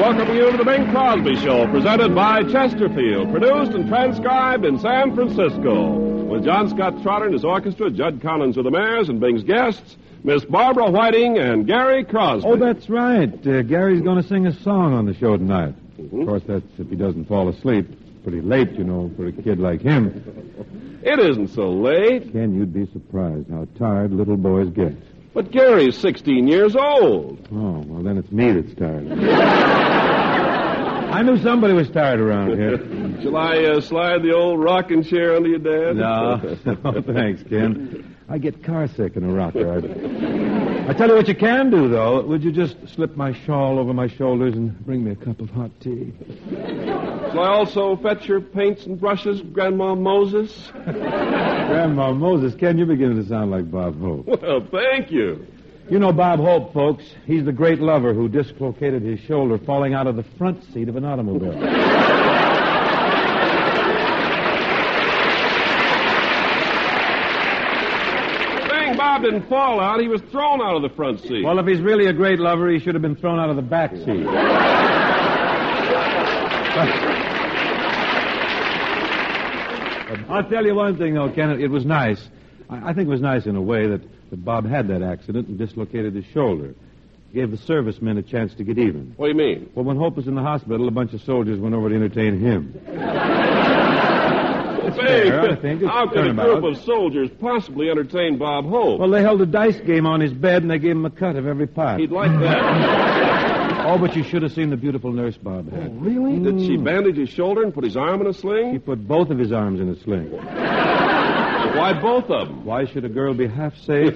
welcome you to the Bing Crosby Show, presented by Chesterfield, produced and transcribed in San Francisco, with John Scott Trotter and his orchestra, Judd Collins with the Mares, and Bing's guests, Miss Barbara Whiting and Gary Crosby. Oh, that's right. Gary's going to sing a song on the show tonight. Mm-hmm. Of course, that's if he doesn't fall asleep. Pretty late, you know, for a kid like him. It isn't so late. Ken, you'd be surprised how tired little boys get. But Gary's 16 years old. Oh, well, then it's me that's tired. I knew somebody was tired around here. Shall I slide the old rocking chair under your dad? No, thanks, Ken. I get car sick in a rocker. I tell you what you can do, though. Would you just slip my shawl over my shoulders and bring me a cup of hot tea? Shall I also fetch your paints and brushes, Grandma Moses? Grandma Moses, Ken, you're beginning to sound like Bob Hope. Well, thank you. You know Bob Hope, folks. He's the great lover who dislocated his shoulder falling out of the front seat of an automobile. Bob didn't fall out. He was thrown out of the front seat. Well, if he's really a great lover, he should have been thrown out of the back seat. I'll tell you one thing, though, Ken. It was nice. I think it was nice in a way that Bob had that accident and dislocated his shoulder. Gave the servicemen a chance to get even. What do you mean? Well, when Hope was in the hospital, a bunch of soldiers went over to entertain him. Fair, I think. How could a group of soldiers possibly entertain Bob Hope? Well, they held a dice game on his bed, and they gave him a cut of every pot. He'd like that. Oh, but you should have seen the beautiful nurse Bob had. Oh, really? Did she bandage his shoulder and put his arm in a sling? She put both of his arms in a sling. Why both of them? Why should a girl be half safe?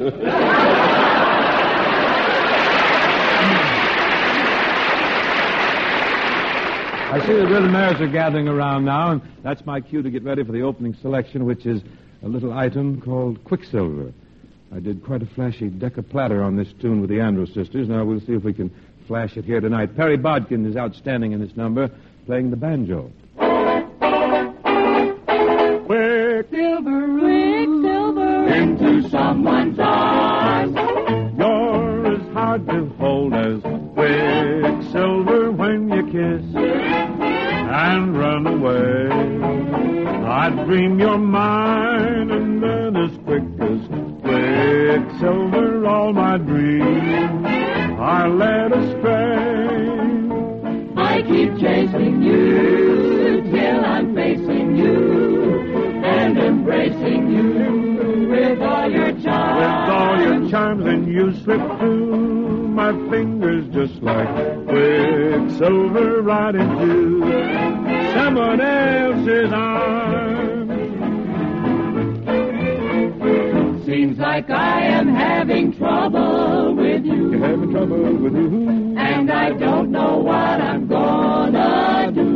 I see the Riddle Mares are gathering around now, and that's my cue to get ready for the opening selection, which is a little item called Quicksilver. I did quite a flashy deca-platter on this tune with the Andrews sisters. Now we'll see if we can flash it here tonight. Perry Bodkin is outstanding in this number, playing the banjo. Quicksilver, Quicksilver, into someone's arms. You're as hard to hold as Quicksilver when you kiss and run away. I dream you're mine, and then as quick as Quicksilver, all my dreams are led astray. I keep chasing you till I'm facing you and embracing you with all your charms. With all your charms, and you slip through my fingers just like Quicksilver right into someone else's arms. Seems like I am having trouble with you. You're having trouble with you. And I don't know what I'm gonna do.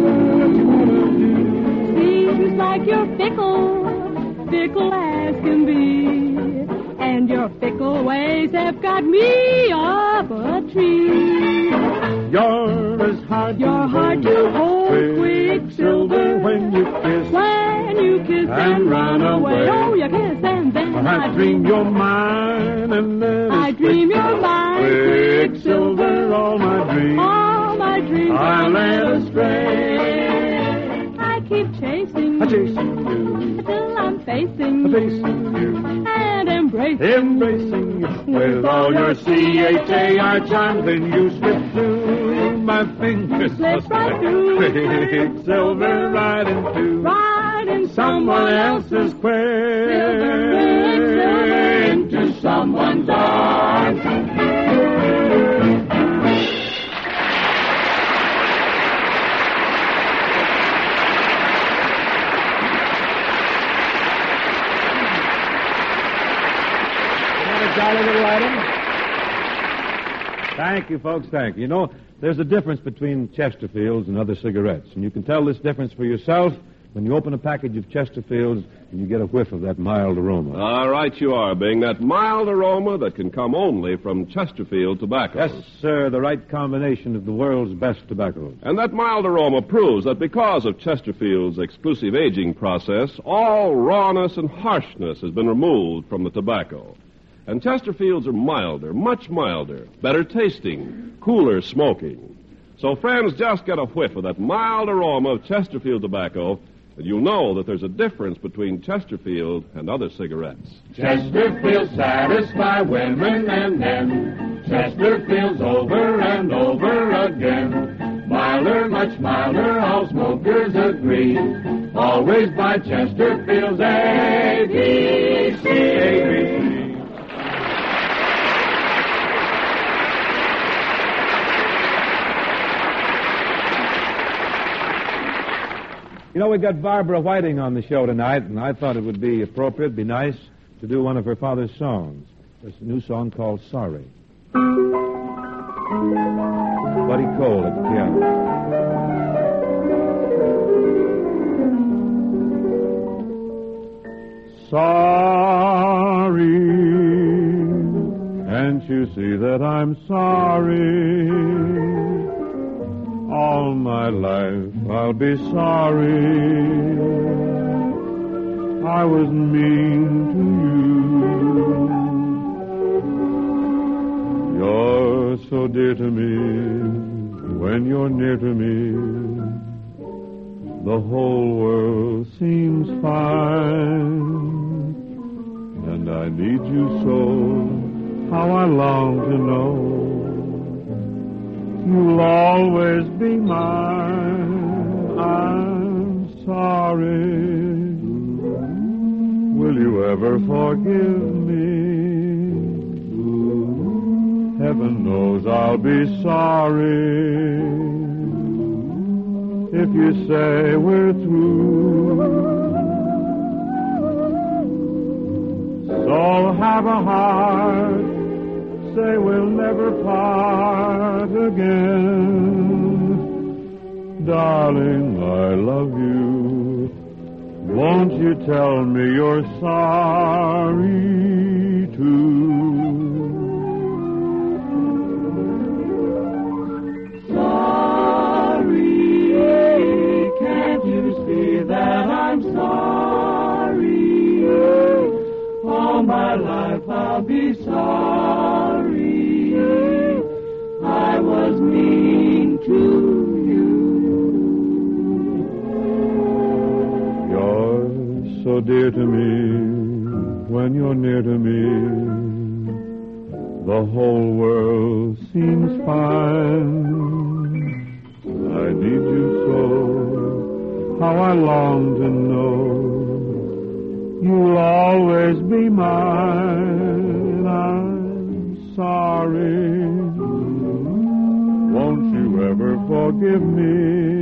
Seems like you're fickle, fickle as can be. And your fickle ways have got me up a tree. You're as hard to hold, Quicksilver, when you kiss. When you kiss and run away. Oh, you kiss and then I dream you're mine, and then I dream you're mine, Quicksilver, all my dreams are led astray. I keep chasing I'm chasing you, till I'm facing facing you, and embracing you. With all your CHAR charms, then you slip through my fingers. Slip right through. Quicksilver right into someone else's Quicksilver into someone's arms. Jolly little item. Thank you, folks. Thank you. You know, there's a difference between Chesterfields and other cigarettes, and you can tell this difference for yourself when you open a package of Chesterfields and you get a whiff of that mild aroma. All right, you are, Bing. That mild aroma that can come only from Chesterfield tobacco. Yes, sir, the right combination of the world's best tobacco. And that mild aroma proves that because of Chesterfield's exclusive aging process, all rawness and harshness has been removed from the tobacco. And Chesterfields are milder, much milder, better tasting, cooler smoking. So, friends, just get a whiff of that mild aroma of Chesterfield tobacco, and you'll know that there's a difference between Chesterfield and other cigarettes. Chesterfield satisfy women and men. Chesterfield's over and over again. Milder, much milder, all smokers agree. Always buy Chesterfield's ABC. You know, we've got Barbara Whiting on the show tonight, and I thought it would be appropriate, be nice, to do one of her father's songs. It's a new song called Sorry. Buddy Cole at the piano. Sorry, can't you see that I'm sorry? All my life I'll be sorry. I was mean to you. You're so dear to me. When you're near to me, the whole world seems fine. And I need you so, how I long to know you'll always be mine. I'm sorry. Will you ever forgive me? Heaven knows I'll be sorry if you say we're through. So have a heart, say we'll never part again. Darling, I love you. Won't you tell me you're sorry too? Sorry, can't you see that I'm sorry? All my life I'll be sorry. I was mean to you. You're so dear to me. When you're near to me, the whole world seems fine. I need you so, how I long to know you'll always be mine. I'm sorry. Won't you ever forgive me?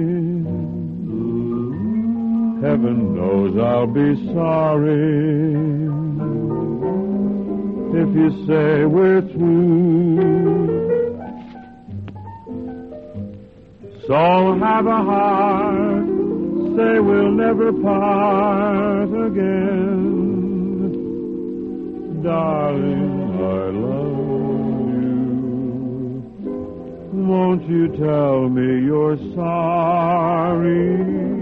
Heaven knows I'll be sorry if you say we're through. So have a heart, say we'll never part again. Darling, I love you. Won't you tell me you're sorry?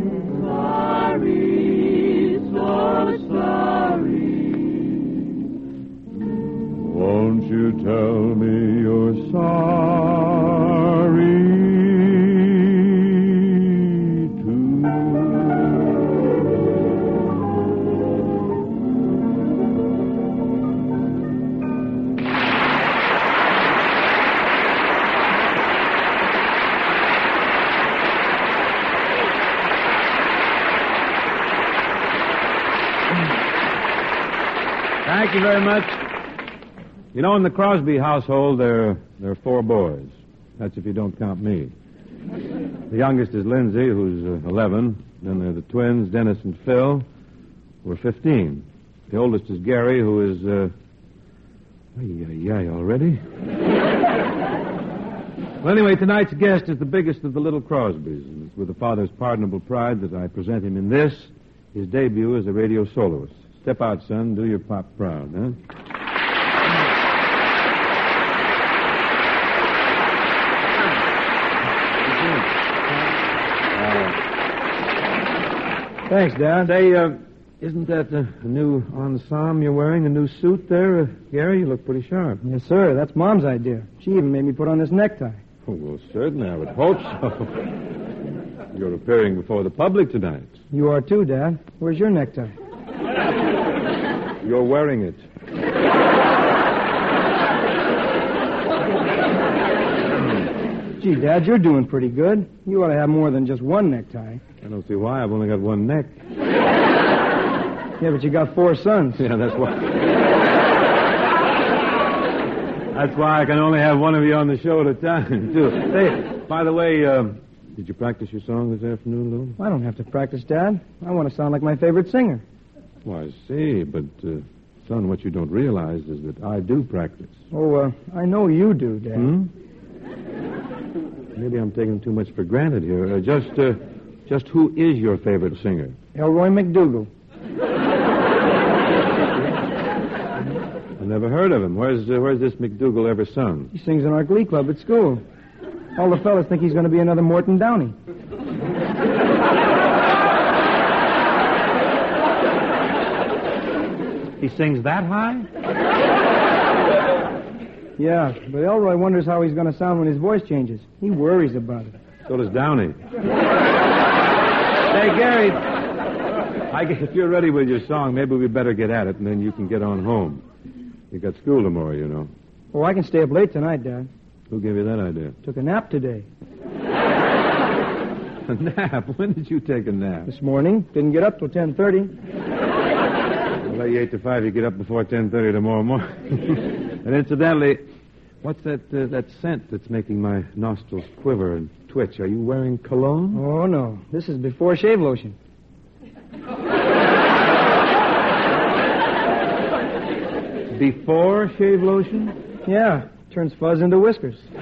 Sorry, so sorry. Won't you tell me you're sorry? Thank you very much. You know, in the Crosby household, there are 4 boys. That's if you don't count me. The youngest is Lindsay, who's 11. Then there are the twins, Dennis and Phil, who are 15. The oldest is Gary, who is, already? Well, anyway, tonight's guest is the biggest of the little Crosbys. And it's with a father's pardonable pride that I present him in this, his debut as a radio soloist. Step out, son. Do your pop proud, huh? Thanks, Dad. Hey, isn't that a new ensemble you're wearing? A new suit there? Gary, you look pretty sharp. Yes, sir. That's Mom's idea. She even made me put on this necktie. Oh, well, certainly, I would hope so. You're appearing before the public tonight. You are too, Dad. Where's your necktie? You're wearing it. Gee, Dad, you're doing pretty good. You ought to have more than just one necktie. I don't see why. I've only got one neck. Yeah, but you got 4 sons. Yeah, that's why. That's why I can only have one of you on the show at a time, too. Say, by the way, did you practice your song this afternoon, Lou? I don't have to practice, Dad. I want to sound like my favorite singer. Well, I see, but, son, what you don't realize is that I do practice. Oh, I know you do, Dad. Maybe I'm taking too much for granted here. Just who is your favorite singer? Elroy McDougal. I never heard of him. Where's this McDougal ever sung? He sings in our glee club at school. All the fellas think he's going to be another Morton Downey. He sings that high? Yeah, but Elroy wonders how he's going to sound when his voice changes. He worries about it. So does Downey. Hey, Gary, I guess if you're ready with your song, maybe we better get at it, and then you can get on home. You got school tomorrow, you know. Oh, I can stay up late tonight, Dad. Who gave you that idea? Took a nap today. A nap? When did you take a nap? This morning. Didn't get up till 10:30. Well, you 8 to 5, you get up before 10:30 tomorrow morning. And incidentally, what's that scent that's making my nostrils quiver and twitch? Are you wearing cologne? Oh, no. This is before shave lotion. Before shave lotion? Yeah. Turns fuzz into whiskers. Oh,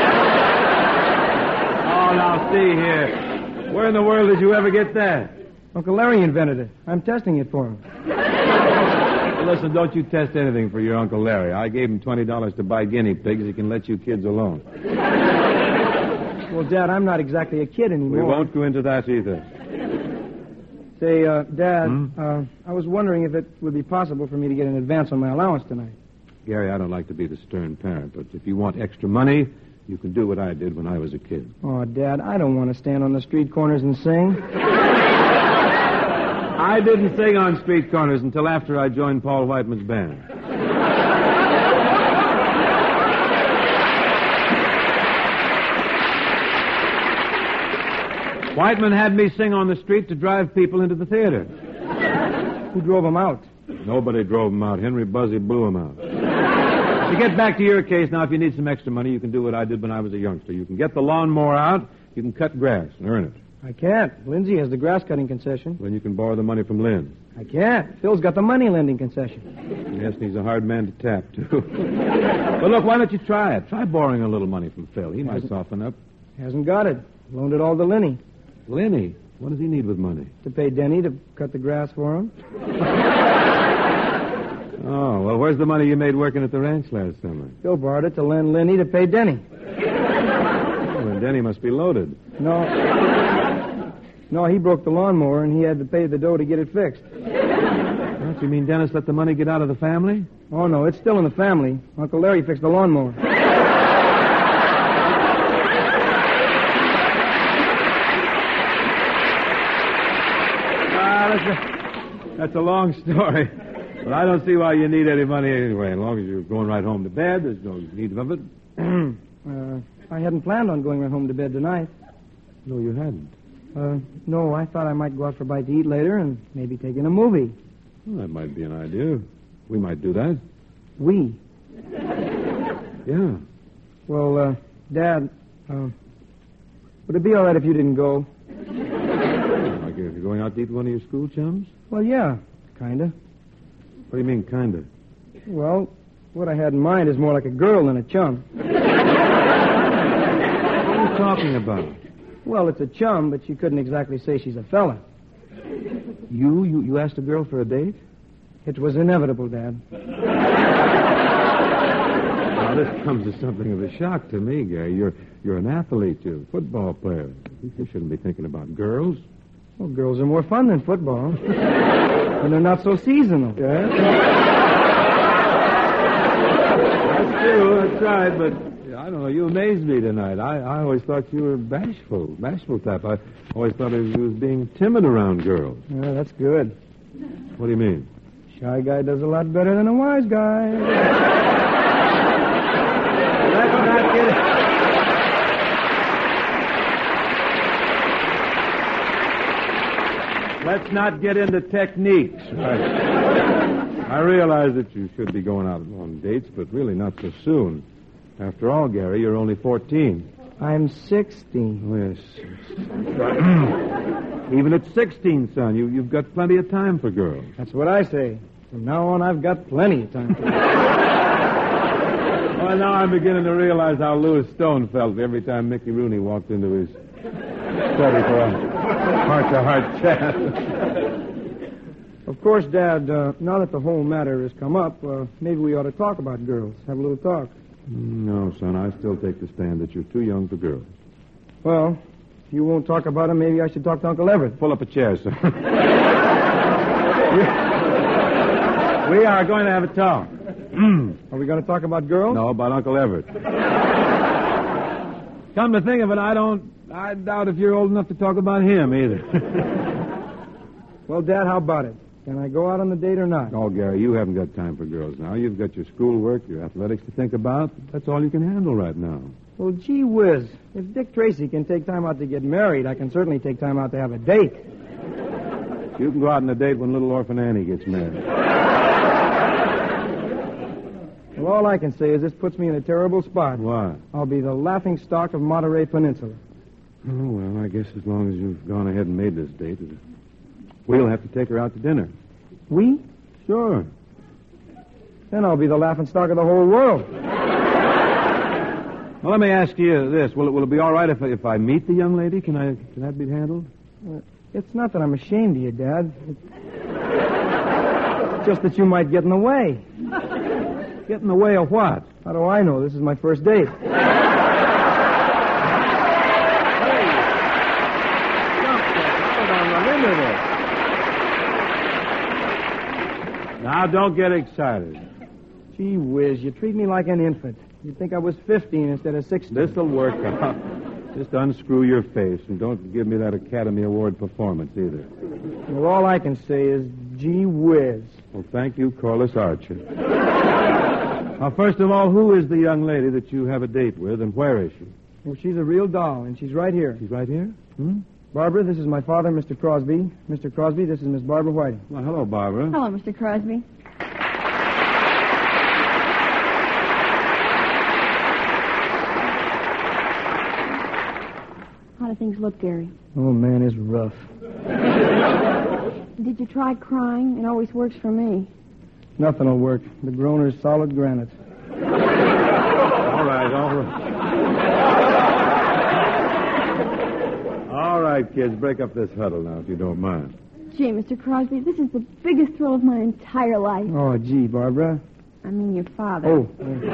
now, see here. Where in the world did you ever get that? Uncle Larry invented it. I'm testing it for him. Listen, don't you test anything for your Uncle Larry. I gave him $20 to buy guinea pigs. He can let you kids alone. Well, Dad, I'm not exactly a kid anymore. We won't go into that either. Say, Dad, I was wondering if it would be possible for me to get an advance on my allowance tonight. Gary, I don't like to be the stern parent, but if you want extra money, you can do what I did when I was a kid. Oh, Dad, I don't want to stand on the street corners and sing. I didn't sing on street corners until after I joined Paul Whiteman's band. Whiteman had me sing on the street to drive people into the theater. Who drove him out? Nobody drove him out. Henry Buzzy blew him out. To get back to your case, now, if you need some extra money, you can do what I did when I was a youngster. You can get the lawnmower out, you can cut grass and earn it. I can't. Lindsay has the grass-cutting concession. Then you can borrow the money from Lynn. I can't. Phil's got the money-lending concession. Yes, and he's a hard man to tap, too. But look, why don't you try it? Try borrowing a little money from Phil. He might soften up. Hasn't got it. Loaned it all to Lenny. Lenny? What does he need with money? To pay Denny to cut the grass for him. Oh, well, where's the money you made working at the ranch last summer? Phil borrowed it to lend Lenny to pay Denny. Oh, then Denny must be loaded. No, he broke the lawnmower and he had to pay the dough to get it fixed. Don't you mean Dennis let the money get out of the family? Oh, no, it's still in the family. Uncle Larry fixed the lawnmower. That's a long story. But I don't see why you need any money anyway. As long as you're going right home to bed, there's no need of it. I hadn't planned on going right home to bed tonight. No, you hadn't. No, I thought I might go out for a bite to eat later and maybe take in a movie. Well, that might be an idea. We might do that. We? Yeah. Well, Dad, would it be all right if you didn't go? Like if you're going out to eat with one of your school chums? Well, yeah, kinda. What do you mean, kinda? Well, what I had in mind is more like a girl than a chum. What are you talking about? Well, it's a chum, but you couldn't exactly say she's a fella. You asked a girl for a date? It was inevitable, Dad. Now, this comes as something of a shock to me, Gary. You're an athlete, you're a football player. You shouldn't be thinking about girls. Well, girls are more fun than football. And they're not so seasonal. Yeah? That's true, that's right, but I don't know. You amazed me tonight. I always thought you were bashful type. I always thought you was being timid around girls. Yeah, that's good. What do you mean? Shy guy does a lot better than a wise guy. Let's not get into techniques. I realize that you should be going out on dates, but really not so soon. After all, Gary, you're only 14. I'm 16. Oh, yes. Even at 16, son, you've got plenty of time for girls. That's what I say. From now on, I've got plenty of time. Well, now I'm beginning to realize how Louis Stone felt every time Mickey Rooney walked into his study for a heart-to-heart chat. Of course, Dad, now that the whole matter has come up, maybe we ought to talk about girls. Have a little talk. No, son, I still take the stand that you're too young for girls. Well, if you won't talk about them, maybe I should talk to Uncle Everett. Pull up a chair, son. We are going to have a talk. Are we going to talk about girls? No, about Uncle Everett. Come to think of it, I doubt if you're old enough to talk about him either. Well, Dad, how about it? Can I go out on the date or not? Oh, Gary, you haven't got time for girls now. You've got your schoolwork, your athletics to think about. That's all you can handle right now. Well, gee whiz. If Dick Tracy can take time out to get married, I can certainly take time out to have a date. You can go out on a date when little orphan Annie gets married. Well, all I can say is this puts me in a terrible spot. Why? I'll be the laughing stock of Monterey Peninsula. Oh, well, I guess as long as you've gone ahead and made this date, we'll have to take her out to dinner. We? Sure. Then I'll be the laughing stock of the whole world. Well, let me ask you this. Will it be all right if I meet the young lady? Can that be handled? It's not that I'm ashamed of you, Dad. It's just that you might get in the way. Get in the way of what? How do I know? This is my first date. Now, don't get excited. Gee whiz, you treat me like an infant. You'd think I was 15 instead of 16. This'll work out. Just unscrew your face and don't give me that Academy Award performance either. Well, all I can say is, gee whiz. Well, thank you, Corliss Archer. Now, first of all, who is the young lady that you have a date with, and where is she? Well, she's a real doll, and she's right here. She's right here? Barbara, this is my father, Mr. Crosby. Mr. Crosby, this is Miss Barbara Whiting. Well, hello, Barbara. Hello, Mr. Crosby. How do things look, Gary? Oh, man, it's rough. Did you try crying? It always works for me. Nothing will work. The groaner's solid granite. All right. All right, kids, break up this huddle now, if you don't mind. Gee, Mr. Crosby, this is the biggest thrill of my entire life. Oh, gee, Barbara. I mean your father. Oh.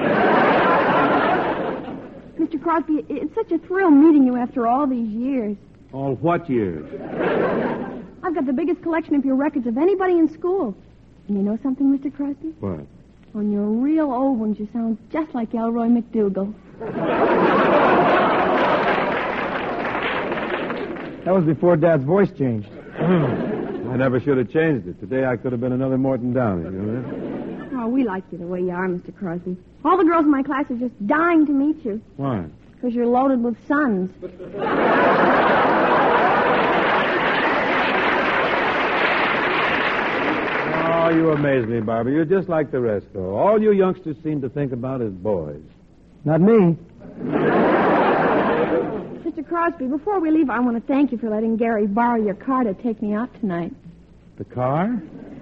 Mr. Crosby, it's such a thrill meeting you after all these years. All what years? I've got the biggest collection of your records of anybody in school. And you know something, Mr. Crosby? What? On your real old ones, you sound just like Elroy McDougal. That was before Dad's voice changed. I never should have changed it. Today I could have been another Morton Downey, you know that? Oh, we like you the way you are, Mr. Crosby. All the girls in my class are just dying to meet you. Why? Because you're loaded with sons. Oh, you amaze me, Barbara. You're just like the rest, though. All you youngsters seem to think about is boys. Not me. Mr. Crosby, before we leave, I want to thank you for letting Gary borrow your car to take me out tonight. The car?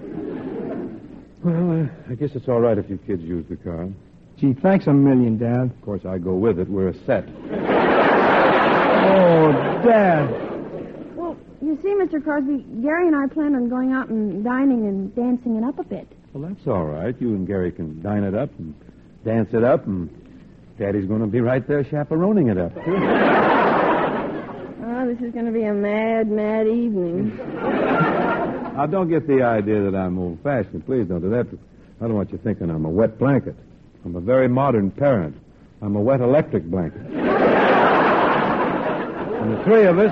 Well, I guess it's all right if you kids use the car. Gee, thanks a million, Dad. Of course, I go with it. We're a set. Oh, Dad. Well, you see, Mr. Crosby, Gary and I plan on going out and dining and dancing it up a bit. Well, that's all right. You and Gary can dine it up and dance it up, and Daddy's going to be right there chaperoning it up, too. Oh, this is going to be a mad, mad evening. Now, don't get the idea that I'm old-fashioned. Please don't do that. I don't want you thinking I'm a wet blanket. I'm a very modern parent. I'm a wet electric blanket. And the three of us,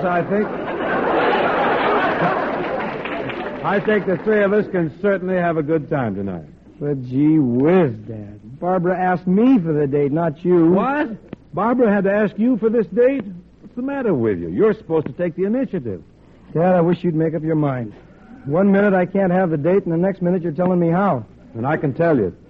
I think the three of us can certainly have a good time tonight. But gee whiz, Dad. Barbara asked me for the date, not you. What? Barbara had to ask you for this date? What's the matter with you? You're supposed to take the initiative. Dad, I wish you'd make up your mind. 1 minute I can't have the date, and the next minute you're telling me how. And I can tell you.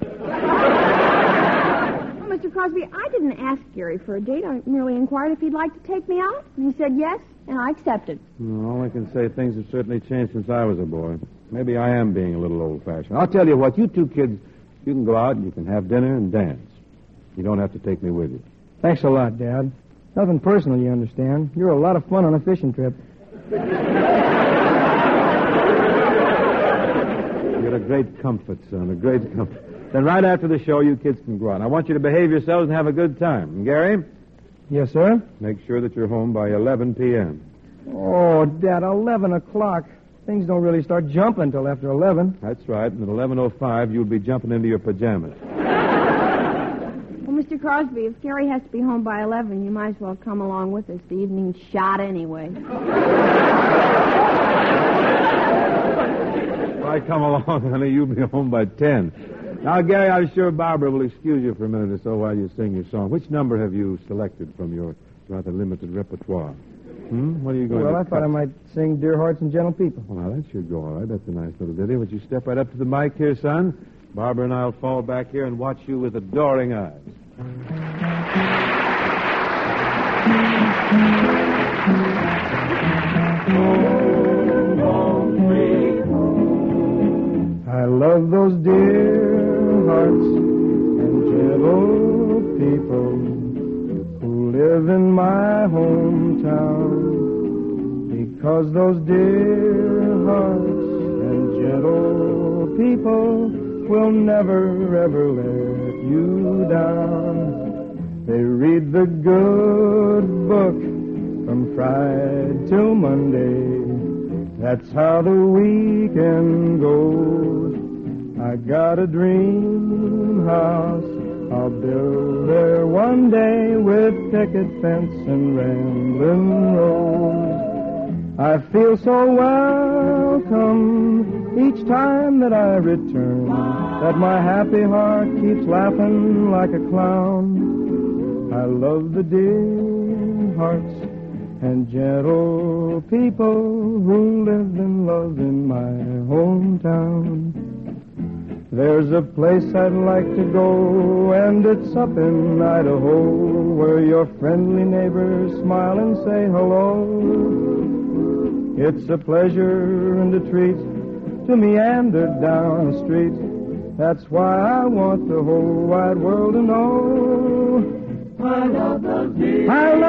Well, Mr. Crosby, I didn't ask Gary for a date. I merely inquired if he'd like to take me out. And he said yes, and I accepted. Well, all I can say, things have certainly changed since I was a boy. Maybe I am being a little old-fashioned. I'll tell you what, you two kids, you can go out and you can have dinner and dance. You don't have to take me with you. Thanks a lot, Dad. Nothing personal, you understand. You're a lot of fun on a fishing trip. You're a great comfort, son, a great comfort. Then right after the show, you kids can go out. I want you to behave yourselves and have a good time. And Gary? Yes, sir? Make sure that you're home by 11 p.m. Oh, Dad, 11 o'clock. Things don't really start jumping until after 11. That's right. And at 11:05, you'll be jumping into your pajamas. Well, Mr. Crosby, if Gary has to be home by 11, you might as well come along with us. The evening's shot anyway. If I come along, honey, you'll be home by 10. Now, Gary, I'm sure Barbara will excuse you for a minute or so while you sing your song. Which number have you selected from your rather limited repertoire? What are you going to Well, I thought I might sing Dear Hearts and Gentle People. Well, now, that should go all right. That's a nice little ditty. Would you step right up to the mic here, son? Barbara and I'll fall back here and watch you with adoring eyes. I love those dear hearts and gentle people who live in my hometown, because those dear hearts and gentle people will never, ever let you down. They read the good book from Friday till Monday. That's how the weekend goes. I got a dream house I'll build there one day with picket fence and rambling rose. I feel so welcome each time that I return, that my happy heart keeps laughing like a clown. I love the dear hearts and gentle people who live and love in my hometown. There's a place I'd like to go, and it's up in Idaho, where your friendly neighbors smile and say hello. It's a pleasure and a treat to meander down the street. That's why I want the whole wide world to know. I love those dear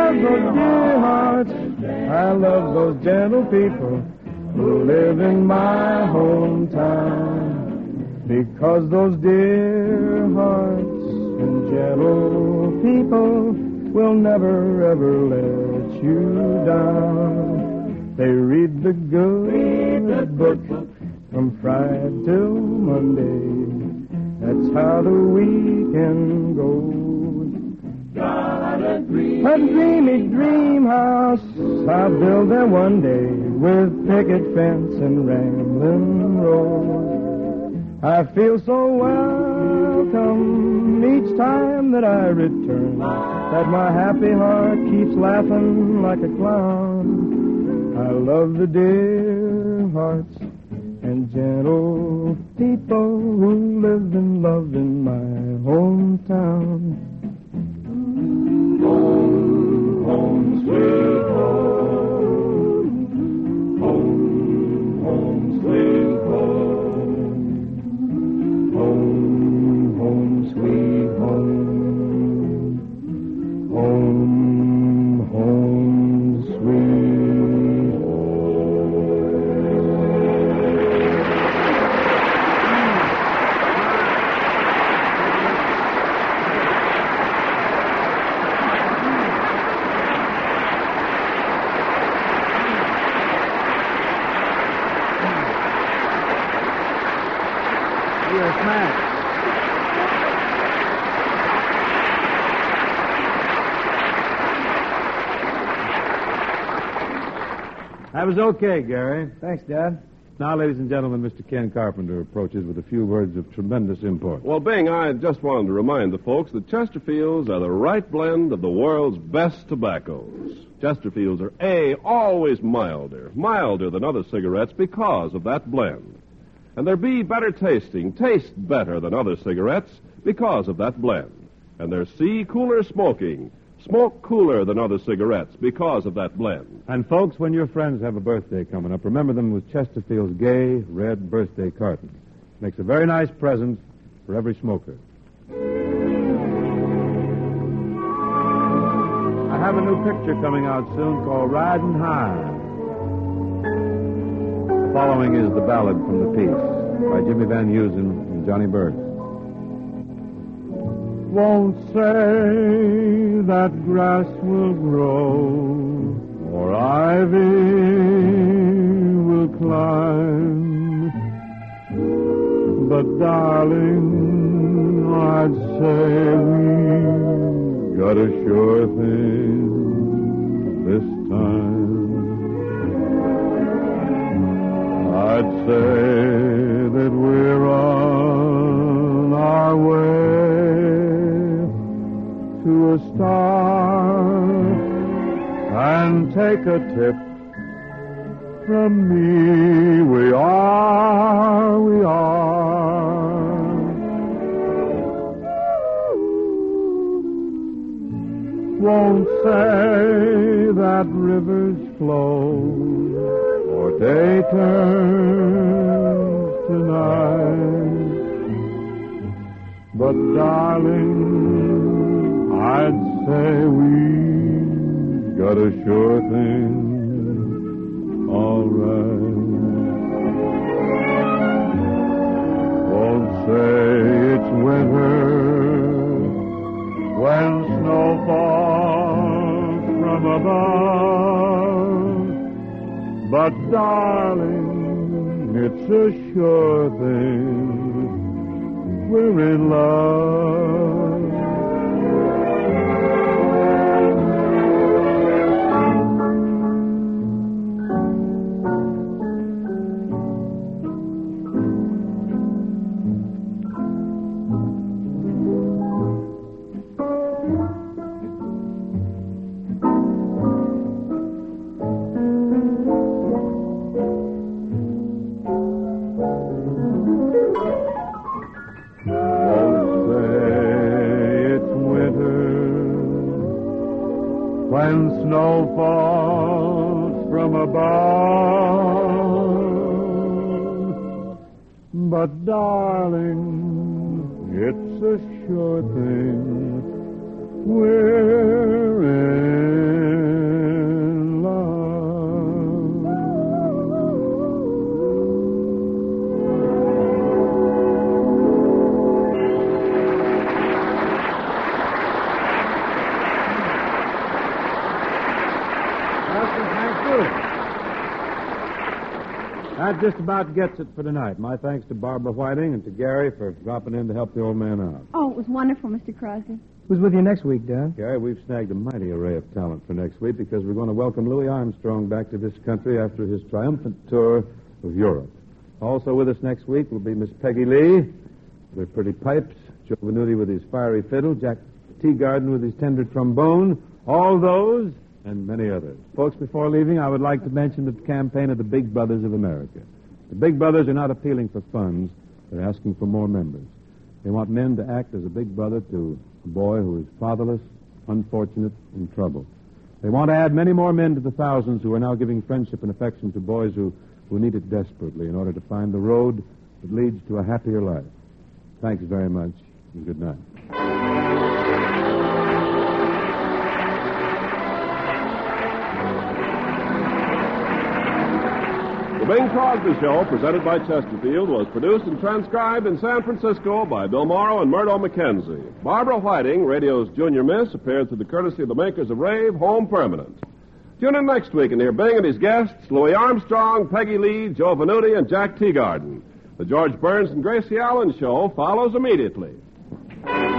hearts. I love those gentle people who live in my hometown. Because those dear hearts and gentle people will never, ever let you down. They read the good book from Friday till Monday. That's how the weekend goes. Got a dreamy dream house I'll build there one day, with picket fence and rambling road. I feel so welcome each time that I return, that my happy heart keeps laughing like a clown. I love the dear hearts and gentle people who live and love in my hometown. Home, home, sweet home. Home, home, sweet home. Home, home, sweet home. Home, home, sweet That was okay, Gary. Thanks, Dad. Now, ladies and gentlemen, Mr. Ken Carpenter approaches with a few words of tremendous import. Well, Bing, I just wanted to remind the folks that Chesterfields are the right blend of the world's best tobaccos. Chesterfields are, always milder than other cigarettes because of that blend. And they're B, better tasting, taste better than other cigarettes because of that blend. And they're C, cooler smoking, smoke cooler than other cigarettes because of that blend. And, folks, when your friends have a birthday coming up, remember them with Chesterfield's gay red birthday carton. Makes a very nice present for every smoker. I have a new picture coming out soon called Riding High. The following is the ballad from the piece by Jimmy Van Heusen and Johnny Burke. Won't say that grass will grow or ivy will climb, but darling, I'd say we got a sure thing this time. I'd say that we're on our way to a star, and take a tip from me. We are. Won't say that rivers flow or day turns to night, but darling, I'd say we got a sure thing, all right. Won't say it's winter when snow falls from above, but darling, it's a sure thing, we're in love. When snow falls from above, but darling, it's a sure thing, we're in love. That just about gets it for tonight. My thanks to Barbara Whiting and to Gary for dropping in to help the old man out. Oh, it was wonderful, Mr. Crosby. Who's with you next week, Dad? Gary, we've snagged a mighty array of talent for next week because we're going to welcome Louis Armstrong back to this country after his triumphant tour of Europe. Also with us next week will be Miss Peggy Lee with her pretty pipes, Joe Venuti with his fiery fiddle, Jack Teagarden with his tender trombone, all those and many others. Folks, before leaving, I would like to mention the campaign of the Big Brothers of America. The Big Brothers are not appealing for funds. They're asking for more members. They want men to act as a big brother to a boy who is fatherless, unfortunate, in trouble. They want to add many more men to the thousands who are now giving friendship and affection to boys who need it desperately in order to find the road that leads to a happier life. Thanks very much, and good night. The Bing Crosby Show, presented by Chesterfield, was produced and transcribed in San Francisco by Bill Morrow and Murdo McKenzie. Barbara Whiting, radio's junior miss, appeared through the courtesy of the makers of Rave Home Permanent. Tune in next week and hear Bing and his guests, Louis Armstrong, Peggy Lee, Joe Venuti, and Jack Teagarden. The George Burns and Gracie Allen Show follows immediately.